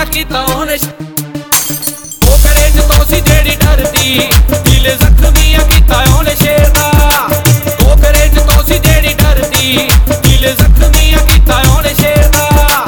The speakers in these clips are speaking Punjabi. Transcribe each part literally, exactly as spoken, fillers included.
ਜ਼ਖਮੀਆਂ ਕੀਤਾ ਉਹਨੇ ਕੋਕਰੇ ਚ ਤੋਂ ਸੀ ਜਿਹੜੀ ਡਰਦੀ ਦਿਲ ਜ਼ਖਮੀਆਂ ਕੀਤਾ ਉਹਨੇ ਸ਼ੇਰ ਦਾ ਕੋਕਰੇ ਚ ਤੋਂ ਸੀ ਜਿਹੜੀ ਡਰਦੀ ਦਿਲ ਜ਼ਖਮੀਆਂ ਕੀਤਾ ਉਹਨੇ ਸ਼ੇਰ ਦਾ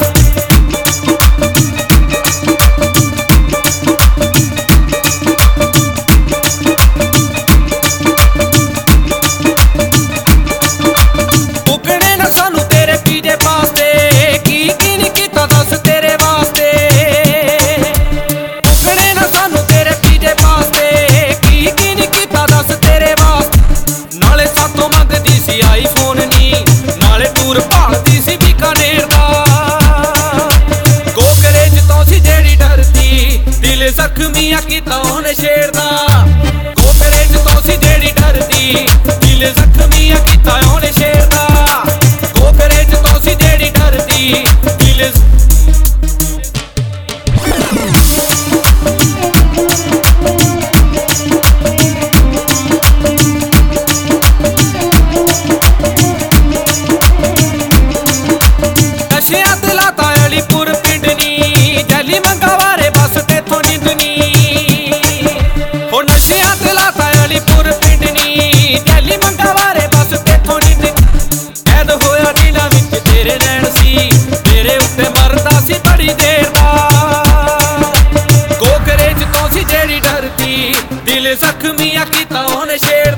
ਆਈਫੋਨ ਨੀ ਨਾਲੇ ਟੂਰ ਭਾਲਦੀ ਸੀ ਬੀਕਾਨੇਰ ਦਾ ਕੋਕਰੇ ਚ ਤੋਂ ਸੀ ਜਿਹੜੀ ਡਰਦੀ ਦਿਲ ਜ਼ਖਮੀਆਂ ਕੀਤਾ ਉਹਨੇ ਸ਼ੇਰ ਦਾ ਕੋਕਰੇ ਚ ਤੋਂ ਸੀ ਜਿਹੜੀ ਡਰਦੀ ਦਿਲ ਜ਼ਖਮੀਆਂ ਕੀਤਾ ਉਹਨੇ ਸ਼ੇਰ ਦਾ ਕੋਕਰੇ ਚ ਤੋਂ ਸੀ ਜਿਹੜੀ ਡਰਦੀ ਦਿਲ ਦਿਲ ਜ਼ਖਮੀਆਂ ਕੀਤਾ ਉਹਨੇ ਸ਼ੇਰ